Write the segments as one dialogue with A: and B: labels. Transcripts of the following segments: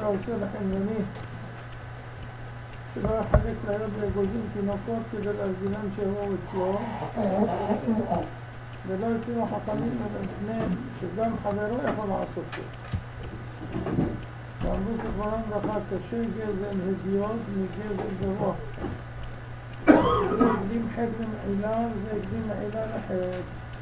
A: עושה לחניונים, שלא יחלק ליד לאגוזים תינוקות כדי להזינם שיבואו אצלו, ולא יתנו חכמים לבניהם שגם חברו יכול לעשות זאת. ואמרו כדברם ברכה, קשה גזל הדיוט מגזל גבוה. זה הקדים חטא למעילה וזה הקדים מעילה לחטא.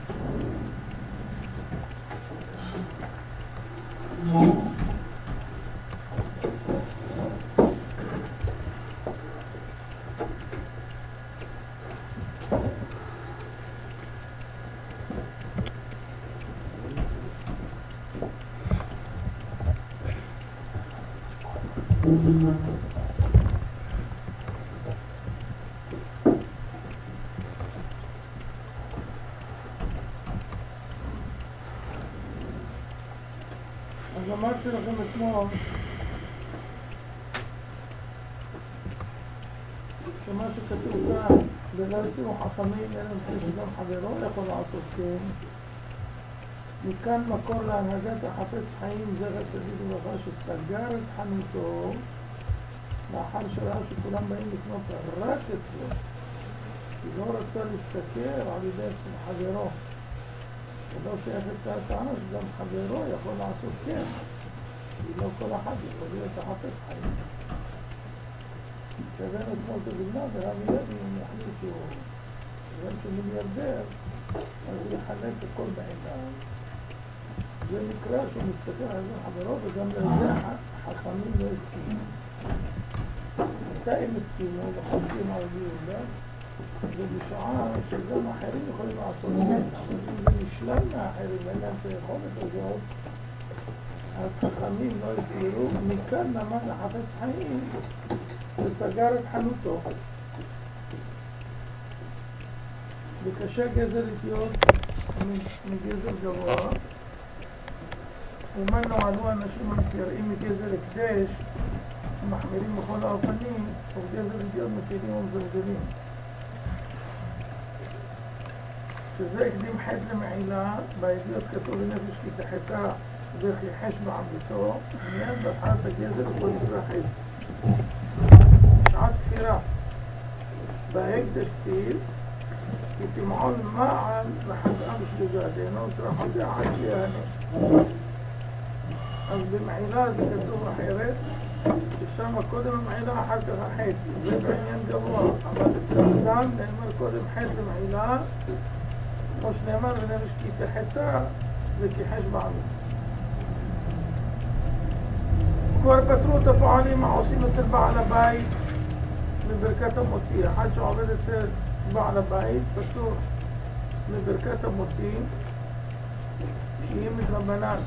A: אז אמרתי לכם אתמול שמה שכתוב כאן ולא יתנו חכמים אלא שגם חברו יכול לעשות כן, מכאן מקור להנהגת החפץ חיים זכר צדיק וברכה שסגר את חנותו לאחר שראה שכולם באים לקנות רק אצלו, כי לא רצה להסתכל על ידי חברו, ולא שייכת הטענה שגם חברו יכול לעשות כן, כי לא כל אחד יכול להיות החפץ חיים. כשהבאנו אתמול את הדוגמה ורבי לוי אם יחליט שהוא מיליארדר, אז הוא יחלק את הכל בעיניים. זה מקרה שהוא מסתכל על זה חברו וגם לזה החכמים לא הסכימו. מתי הם הסכימו וחולקים על יהודה? זה בשעה שגם אחרים יכולים לעשות כן, אבל אם זה נשלם מהאחרים, אין להם את היכולת הזאת, החכמים לא הסבירו, מכאן למד החפץ חיים וסגר את חנותו. וקשה גזל איטיות מגזל גבוה, ומנו עלו אנשים המתייראים מגזל הקדש, מחמירים בכל האופנים, ובגזל איטיות מקילים ומזלזלים. שזה הקדים חטא למעילה, בידיעות כתוב בנפש כי תחתה וכי חש בעמדתו, מיד בהתחלת הגזל וכל נקרא חטא. שעת כפירה, בהקדש כתיב, כי תמעול מעל וחטאה בשליגה, דהנו תרחדה עד שיהנה. אז במעילה זה כתוב אחרת, ששם קודם המעילה אחר כך החטא, זה בעניין גבוה, אבל אצל אדם נאמר קודם חטא למעילה, כמו שנאמר בנפש כי תחתה וכי חש בעמדתו. כבר פתרו את הפועלים העושים אצל בעל הבית מברכת המוציא. אחד שעובד אצל בעל הבית פתור מברכת המוציא שהיא מתרבנן.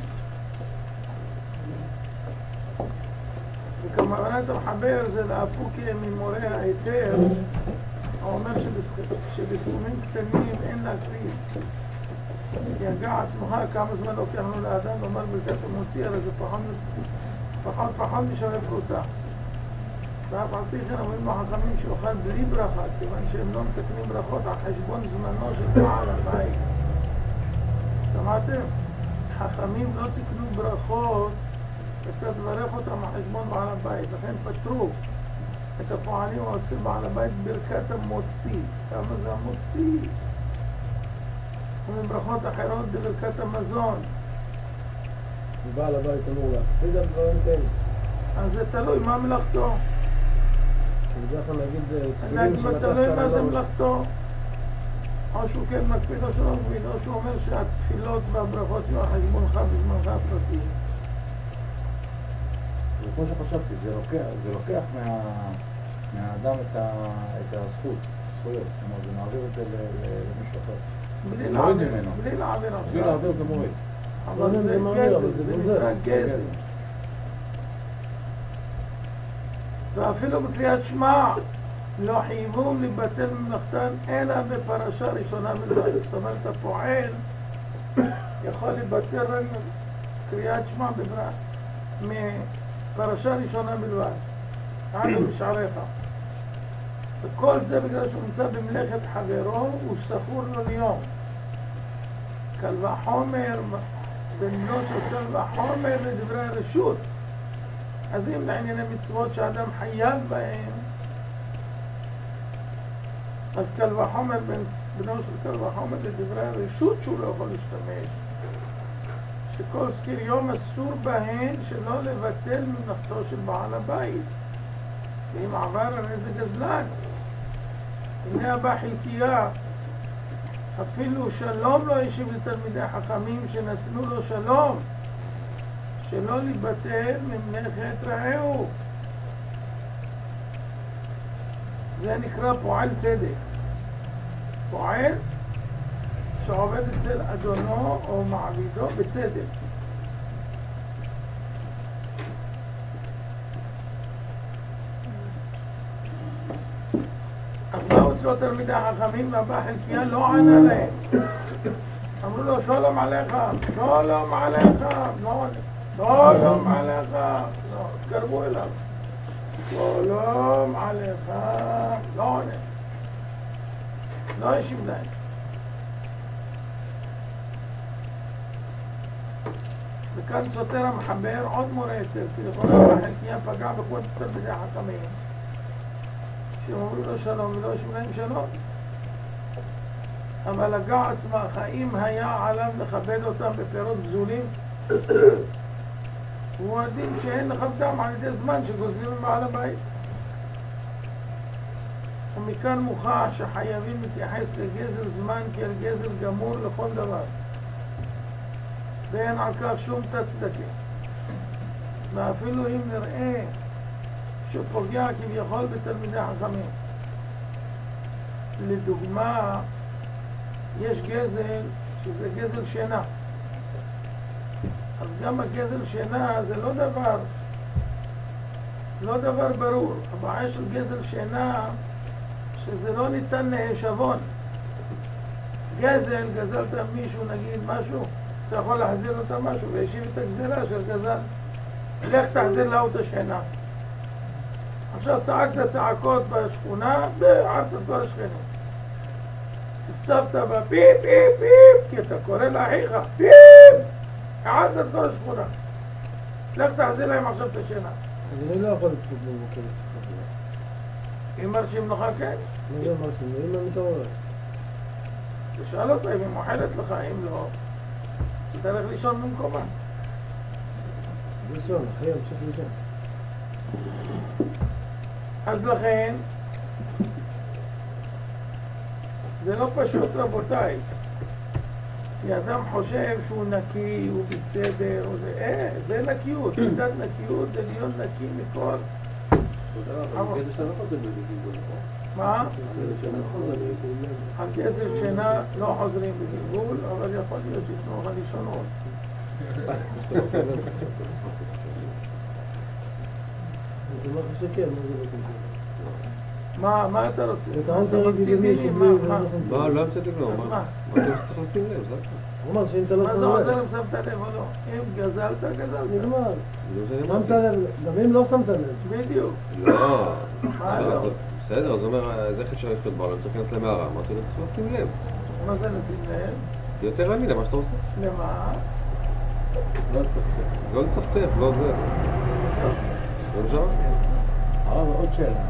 A: וכמובנת המחבר זה להפוקי ממורה ההיתר, האומר שבסכומים קטנים אין להקריב. יגע עצמך כמה זמן לוקח לנו לאדם לומר ברכת המוציא, הרי זה פחות משווה פרוטה. ואף על פי כן אומרים לו חכמים שאוכל בלי ברכה, כיוון שהם לא מתקנים ברכות על חשבון זמנו של בעל הבית. שמעתם? חכמים לא תקנו ברכות, אפשר לברך אותם על חשבון בעל הבית, לכן פתרו את הפועלים אצל בעל הבית ברכת המוציא. כמה זה המוציא? ומברכות אחרות בברכת המזון.
B: ובעל הבית אמור להקפיד על דברים כאלה.
A: אז זה תלוי מה מלאכתו.
B: בדרך כלל להגיד תפילין שלקחת
A: תלוי
B: על
A: מה זה
B: הראש.
A: מלאכתו. או שהוא כן מקפיד או שלא מקפיד, או שהוא אומר שהתפילות והברכות יהיו על חשבונך בזמנך הפרטי.
C: וכמו שחשבתי, זה לוקח מהאדם את הזכויות. זאת אומרת, זה מעביר את זה למישהו אחר.
A: בלי להעביר עכשיו.
C: בלי להעביר זה מוריד.
A: אבל זה גזל, זה נקרא גזל. ואפילו בקריאת שמע לא חייבום לבטל ממלכתן אלא בפרשה ראשונה בלבד. זאת אומרת, הפועל יכול לבטל רק קריאת שמע מפרשה ראשונה בלבד. עד בשעריך. וכל זה בגלל שהוא נמצא במלאכת חברו, הוא סחור לו ליום. קל וחומר, במלוא של קל וחומר לדברי הרשות. אז אם לענייני מצוות שאדם חייב בהם, אז קל וחומר, בנו של קל וחומר לדברי הרשות שהוא לא יכול להשתמש, שכל זכיר יום אסור בהן שלא לבטל מלאכתו של בעל הבית, ואם עבר הרי זה גזלן. הנה הבא חלקיה, אפילו שלום לא השיב לתלמידי חכמים שנתנו לו שלום, שלא לבטל ממלאכת רעהו. זה נקרא פועל צדק. פועל שעובד אצל אדונו או מעבידו בצדק. אז באו אצלו תלמידי החכמים והבא חלקיה לא ענה להם. אמרו לו שלום עליך, שלום עליך, לא עונה. שלום עליך, לא, תקרבו אליו. שלום עליך, לא עונה. לא ישיב להם. וכאן סותר המחבר עוד מורה יותר, כי לכאורה החלקיה פגע בכבוד תלמידי החכמים, שאומרו לו שלום ולא ישיב להם שלום. אבל הגע עצמך, האם היה עליו לכבד אותם בפירות גזולים? הוא הדין שאין לכבדם על ידי זמן שגוזלים מבעל הבית. ומכאן מוכח שחייבים להתייחס לגזל זמן כאל גזל גמור לכל דבר, ואין על כך שום תצדקה. ואפילו אם נראה שפוגע כביכול בתלמידי חכמים. לדוגמה, יש גזל שזה גזל שינה. אז גם הגזל שינה זה לא דבר ברור. הבעיה של גזל שינה שזה לא ניתן להישבון. גזלת מישהו נגיד משהו, אתה יכול להחזיר אותה משהו וישיב את הגזלה של גזל. לך תחזיר לה אותה שינה. עכשיו צעקת צעקות בשכונה, בערת את כל השכנים. צפצפת בה פיפ פיפ פיפ, כי אתה קורא לאחיך פיפ, הערת את כל השכונה. לך תחזיר להם עכשיו את השינה.
B: אז אני לא יכול לתפוק במוקד לשיחה.
A: אם מרשים לך כן.
B: מה זה מרשים? אם אני מתעורר.
A: תשאל אותה אם היא מוחלת לך, אם לא, תלך לישון במקומה.
B: לישון, אחי, המשך לישון.
A: אז לכן, זה לא פשוט רבותיי. כי אדם חושב שהוא נקי, הוא בסדר, זה נקיות, מידת נקיות, זה להיות נקי מכל. מה? הגזל שינה לא חוזרים בגלגול, אבל יכול להיות שיתנו לך לישונות.
B: זה לא חושב כן, מה זה לא סמכות?
A: מה אתה רוצה?
B: אתה רוצה להגיד למישהו בלי לא סמכות?
D: לא המצאתי לו, מה אתה צריך לשים לב, זה הכל.
B: הוא אמר שאם אתה לא
A: מה
B: שם
A: זה עוזר
B: לב.
A: אם שמת לב או לא? אם גזלת, גזלת.
B: נגמר.
D: זה מה
B: שמת לב, גם אם לא שמת לב.
A: בדיוק.
D: לא.
A: מה לא?
D: בסדר, אז הוא אומר, אז איך אפשר לחיות בעולם? צריך להיכנס למערה. אמרתי לו, צריך לשים לב.
A: מה זה לשים לב?
D: זה יותר רמי למה שאתה עושה.
A: למה?
C: לא לצפצף.
D: לא לצפצף, לא זה. זה מה שאמרתי.
C: הרב, עוד שאלה.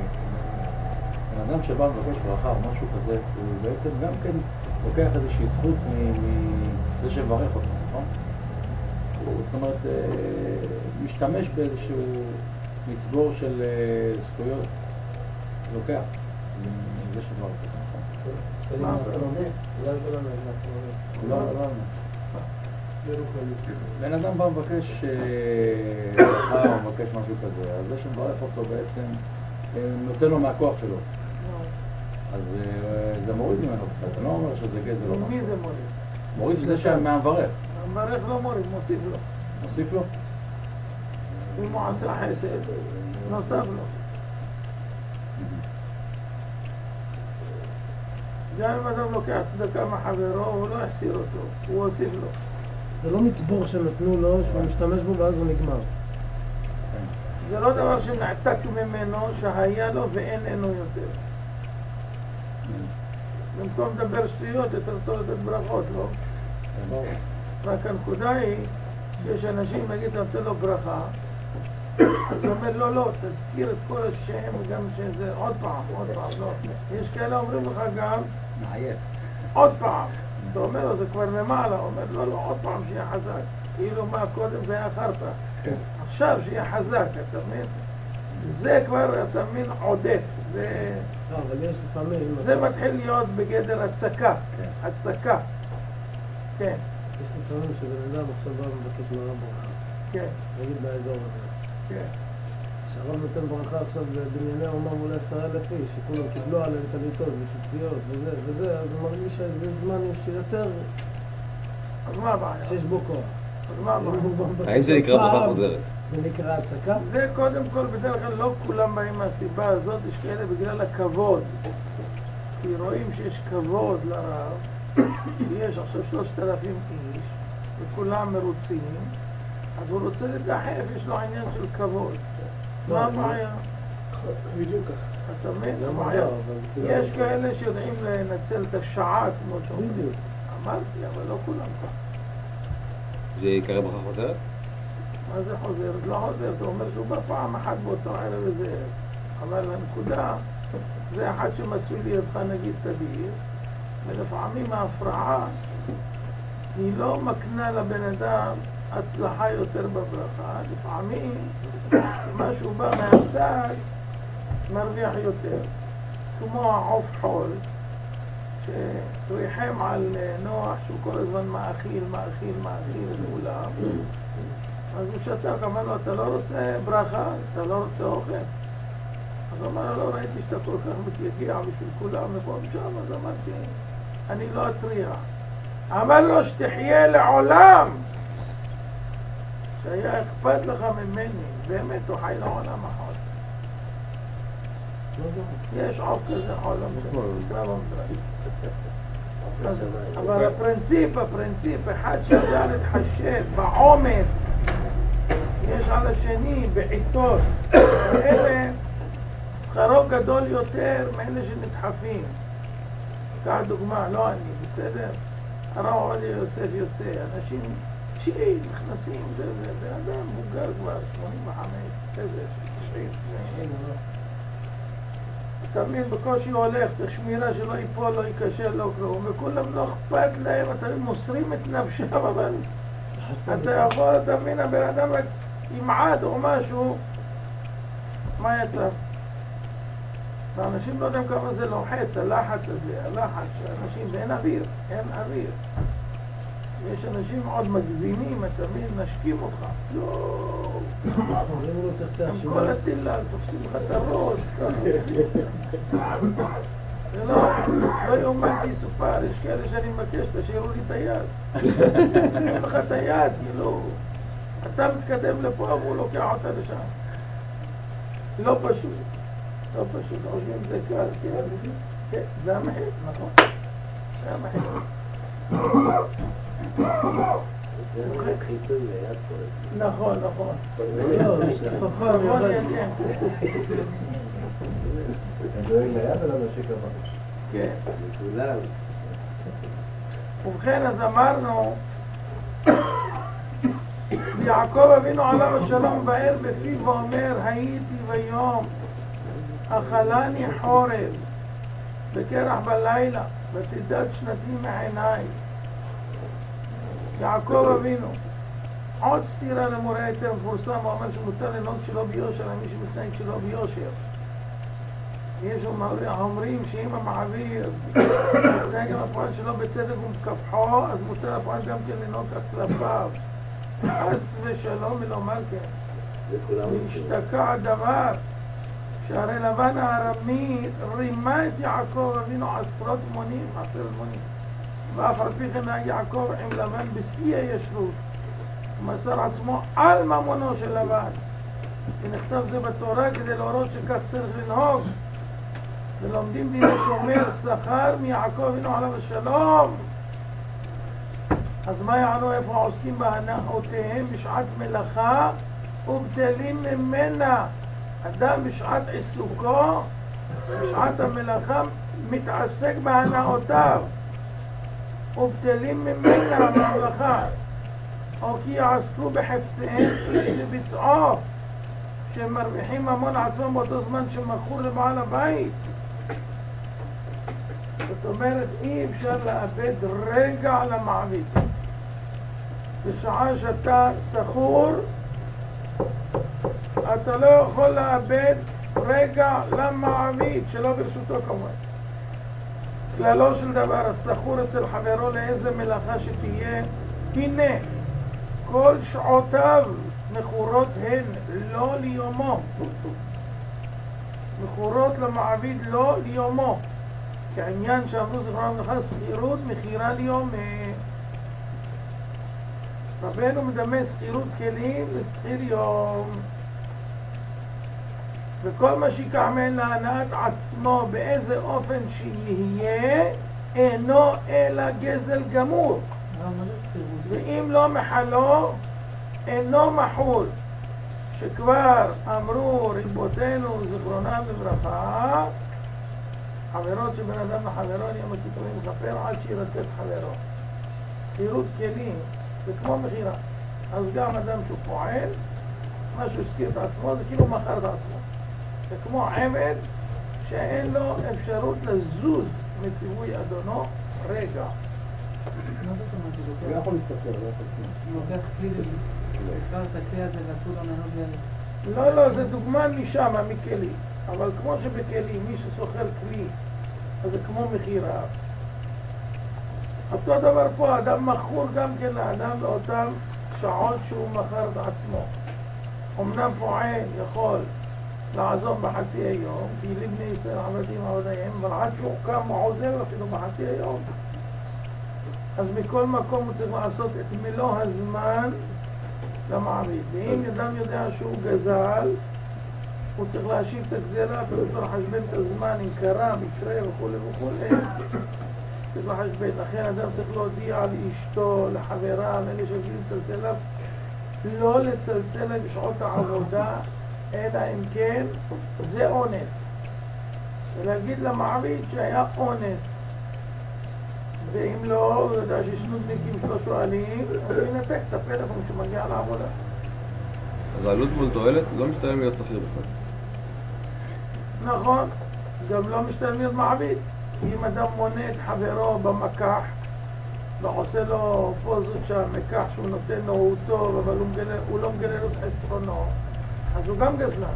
C: בן אדם שבא מבקש ברכה או משהו כזה, הוא בעצם גם כן לוקח איזושהי זכות מזה שמברך אותו, נכון? זאת אומרת, משתמש באיזשהו מצבור של זכויות, לוקח מזה שמברך אותו, נכון? לא. בן אדם בא מבקש ברכה או מבקש משהו כזה, אז זה שמברך אותו בעצם נותן לו מהכוח שלו. אז זה מוריד ממנו קצת, זה לא אומר שזה גזל או
A: מי
C: משהו.
A: זה מוריד?
C: מוריד זה מהמברך.
A: המברך לא מוריד, מוסיף לו.
C: מוסיף לו?
A: אם הוא עשה חסד, נוסף לו. גם אם אדם לוקח צדקה מחברו, הוא לא יחסיר אותו, הוא הוסיף לו.
B: זה לא מצבור שנתנו לו, שהוא משתמש בו ואז הוא נגמר.
A: זה לא דבר שנעתק ממנו, שהיה לו ואין אינו יותר. במקום לדבר שטויות, יותר טוב לתת ברכות, לא? רק הנקודה היא, שיש אנשים, נגיד, אתה נותן לו ברכה, אז הוא אומר, לא, לא, תזכיר את כל השם, גם שזה, עוד פעם, לא. יש כאלה אומרים לך גם,
C: מעייף.
A: עוד פעם. אתה אומר לו, זה כבר למעלה, הוא אומר, לא, עוד פעם שיהיה חזק. כאילו מה, קודם זה היה חרטא. עכשיו שיהיה חזק, אתה מבין? זה כבר, אתה מבין, עודף.
B: לא, אבל יש לפעמים...
A: זה מתחיל להיות בגדר הצקה. הצקה. כן.
B: יש לפעמים שבן אדם עכשיו בא ומבקש מהרב ברכה.
A: כן.
B: נגיד באזור הזה.
A: כן.
B: שהרב נותן ברכה עכשיו בבנייני האומה מול 10,000 איש, שכולם קיבלו עליהם טליתות וציציות וזה, אז הוא מרגיש שזה זמן שיותר...
A: אז מה הבעיה?
B: שיש בו כוח.
A: אז מה הבעיה?
D: האם זה נקרא ברכה חוזרת?
B: זה נקרא הצקה?
A: זה קודם כל, בדרך כלל לא כולם באים מהסיבה הזאת, יש כאלה בגלל הכבוד. כי רואים שיש כבוד לרב, יש עכשיו 3,000 איש, וכולם מרוצים, אז הוא רוצה לדחף, יש לו עניין של כבוד. מה הבעיה?
B: בדיוק ככה.
A: אתה מבין? הבעיה. יש כאלה שיודעים לנצל את השעה כמו שאומרים.
B: בדיוק.
A: אמרתי, אבל לא כולם ככה.
D: זה יקרא ברכה חוזרת?
A: מה זה חוזר? לא חוזר, אתה אומר שהוא בא פעם אחת באותו ערב וזה. אבל הנקודה, זה אחד שמצוי לידך נגיד תדיר, ולפעמים ההפרעה היא לא מקנה לבן אדם הצלחה יותר בברכה, לפעמים מה שהוא בא מהצד מרוויח יותר. כמו העוף חול, שריחם על נוח שהוא כל הזמן מאכיל את כולם. אז הוא שתק, אמר לו, אתה לא רוצה ברכה? אתה לא רוצה אוכל? אז הוא אמר לו, לא ראיתי שאתה כל כך מתייגע בשביל כולם ופה ושם, אז אמרתי, אני לא אטריע. אמר לו, שתחיה לעולם! שהיה אכפת לך ממני, באמת הוא חי לעולם החול. יש עוף כזה חול, לא משנה, אבל הפרינציפ, אחד שיודע להתחשב בעומס, יש על השני, בעיתות, ואלה שכרו גדול יותר מאלה שנדחפים. קח דוגמה, לא אני, בסדר? הרב עובדיה יוסף יוצא, אנשים תשיעי, נכנסים, זה אדם מבוגר כבר, 85, כזה, 90, אתה מבין, בקושי הולך, צריך שמירה שלא ייפול, לא ייכשל, לא כלום, וכולם לא אכפת להם, אתה מוסרים את נפשם, אבל אתה יכול, אתה מבין, הבן אדם רק ימעד או משהו, מה יצא? ואנשים לא יודעים כמה זה לוחץ, הלחץ הזה, שאנשים, ואין אוויר, אין אוויר. יש אנשים עוד מגזימים, אתה מבין, נשקים אותך. לא. עם כל הטילה, תופסים לך את הראש. זה לא יאומן כי יסופר, יש כאלה שאני מבקש, תשאירו לי את היד. תשאירו לך את היד, כאילו. אתה מתקדם לפה, והוא לוקח אותה לשם. לא פשוט. לא פשוט, חושבים זה קל, כן, זה המחיר, נכון. זה המחיר.
E: זה חיתוי ליד פה.
A: נכון.
B: לא, יש כפפה מיוחד.
E: אתה דואג ליד או לנשק המחש?
A: כן.
E: לכולם.
A: ובכן, אז אמרנו, יעקב אבינו עליו השלום באר בפיו ואומר, הייתי ביום, אכלני חורב, בקרח בלילה, ותדד שנתי מעיניי. יעקב אבינו, עוד סתירה למורה היתר מפורסם, הוא אומר שמותר לנהוג שלא ביושר, למי שמתנהג שלא ביושר. יש אומרים שאם המעביר מתנהג עם הפועל שלו בצדק ומקפחו, אז מותר הפועל גם כן לנהוג כלפיו. חס ושלום מלומר כן. והשתקע הדבר, שהרי לבן הארמי רימה את יעקב אבינו עשרות מונים, ואף על פי כן נהג יעקב עם לבן בשיא הישרות, ומסר עצמו על ממונו של לבן. ונכתב זה בתורה כדי להורות שכך צריך לנהוג. ולומדים דיני שומר שכר מיעקב אבינו עליו השלום. אז מה יענו איפה עוסקים בהנאותיהם בשעת מלאכה ובטלים ממנה? אדם בשעת עיסוקו, בשעת המלאכה, מתעסק בהנאותיו ובטלים ממנה המלאכה, או כי יעסקו בחפציהם איש לביצעו, שמרוויחים ממון עצמם באותו זמן שמכור לבעל הבית. זאת אומרת, אי אפשר לאבד רגע למעביד. בשעה שאתה שכור, אתה לא יכול לאבד רגע למעביד, שלא ברשותו כמובן. כללו של דבר, השכור אצל חברו לאיזה מלאכה שתהיה, הנה, כל שעותיו מכורות הן, לא ליומו. מכורות למעביד לא ליומו. כעניין שאמרו זכרונם לברכה, שכירות מכירה ליום. רבנו מדמה שכירות כלים לשכיר יום. וכל מה שיקח מהן להנאת עצמו באיזה אופן שיהיה, אינו אלא גזל גמור. ואם לא מחלו, אינו מחול. שכבר אמרו רבותינו זכרונם לברכה, חברות שבין אדם לחברו יום הכיפורים מכפר עד שירצה את חברו. שכירות כלים זה כמו מחירה. אז גם אדם שהוא פועל, מה שהוא השכיר את עצמו זה כאילו מכר את עצמו. זה כמו עבד שאין לו אפשרות לזוז מציווי אדונו רגע.
F: מה זאת אומרת?
C: הוא יכול להתקשר, לא יכול
F: הוא לוקח כלי, אפשר את הכלי הזה ואסור לו נהנות
A: לא, לא, זה דוגמה משם, מכלי. אבל כמו שבכלי, מי שסוחר כלי, אז זה כמו מחירה. אותו דבר פה, אדם מכור גם כן לאדם באותם שעות שהוא מכר את עצמו. אמנם פועל יכול לעזוב בחצי היום, כי לבני ישראל עבדים עבדיהם, אבל עד שהוא קם הוא עוזב אפילו בחצי היום. אז מכל מקום הוא צריך לעשות את מלוא הזמן למעביד. ואם אדם יודע שהוא גזל, הוא צריך להשיב את הגזלה, וצריך לחשבן את הזמן אם קרה, מקרה וכו' וכו'. צריך לחשבן. לכן אדם צריך להודיע לאשתו, לחברה, לאלה שרגילים לצלצל אליו, לא לצלצל להם בשעות העבודה, אלא אם כן זה אונס. ולהגיד למעביד שהיה אונס. ואם לא, הוא יודע ששנודניקים שלא שואלים, אז הוא ינתק את הפלאפון שמגיע לעבודה.
D: אז העלות מול תועלת לא משתלם להיות שכיר בכלל.
A: נכון, גם לא משתלם להיות מעביד. אם אדם מונה את חברו במקח ועושה לו פוזות שהמקח שהוא נותן לו הוא טוב, אבל הוא לא מגלה לו את חסרונו, אז הוא גם גזלן.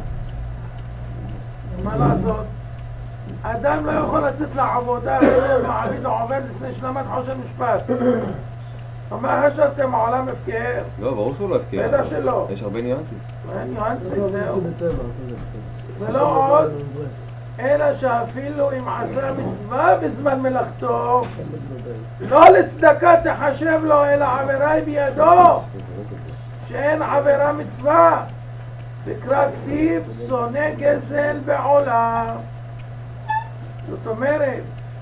A: מה לעשות? אדם לא יכול לצאת לעבודה ולהיות מעביד או עובד לפני שלמד חושן משפט. מה חשבתם, העולם הפקר?
D: לא, ברור שהוא לא הפקר.
A: בטח שלא.
D: יש הרבה ניואנסים.
A: אין ניואנסים, זהו. ולא עוד, אלא שאפילו אם עשה מצווה בזמן מלאכתו, לא לצדקה תחשב לו, אלא עבירה היא בידו, שאין עבירה מצווה. וקרא כתיב, שונא גזל בעולם. זאת אומרת,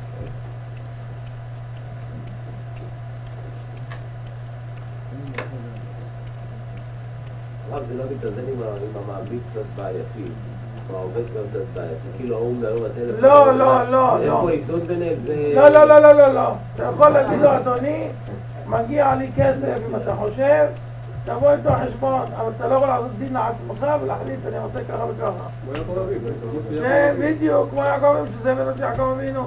E: הרב, זה לא מתאזן עם המעביד קצת בעייתי, או העובד קצת בעייתי, כאילו ההוא מדבר בטלפון.
A: לא, לא, לא,
E: אין
A: לא.
E: פה איזון ביניהם, זה...
A: לא, לא, לא, לא, לא, לא. אתה יכול להגיד לו, אדוני, מגיע לי כסף אם אתה חושב, תבוא איתו חשבון, אבל אתה לא יכול לעשות דין לעצמך ולהחליט, אני רוצה ככה וככה. כן, בדיוק, כמו יעקב אבינו, שזה בנות יעקב אבינו.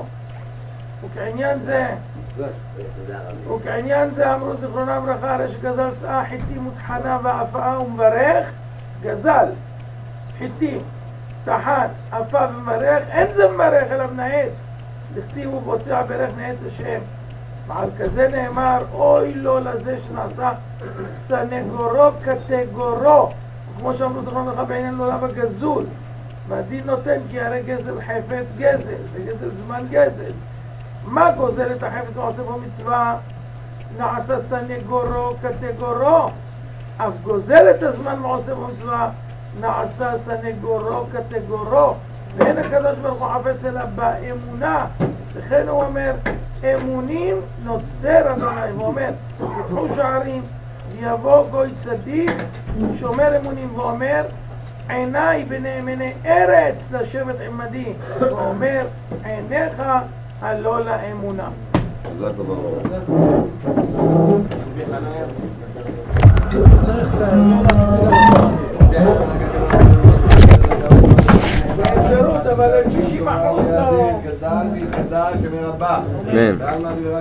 A: וכעניין זה אמרו זכרונם לברכה, הרי שגזל שאה חיטים וטחנה ואפה ומברך, גזל, חיטים, טחן, אפה ומברך, אין זה מברך אלא מנעץ. לכתיב ובוצע ברך נעץ השם. ועל כזה נאמר, אוי לו לזה שנעשה סנגורו קטגורו, כמו שאמרו זכרונם לברכה בעניין לעולם הגזול. והדין נותן כי הרי גזל חפץ גזל, וגזל זמן גזל. מה גוזל את החפץ ועושה בו מצווה? נעשה סנגורו קטגורו. אף גוזל את הזמן ועושה בו מצווה, נעשה סנגורו קטגורו. ואין הקדוש ברוך הוא חפץ אלא באמונה. לכן הוא אומר, אמונים נוצר אדוני. הוא אומר, פתחו שערים, יבוא גוי צדיק, שומר אמונים, ואומר, עיניי בנאמני ארץ לשבת עמדי. ואומר, עיניך הלא לאמונה.
D: זה כבר.
B: צריך
A: אבל 60% לא.
G: גדל ויתגדל שמרבה.
H: אמן.
G: ועל מה דברי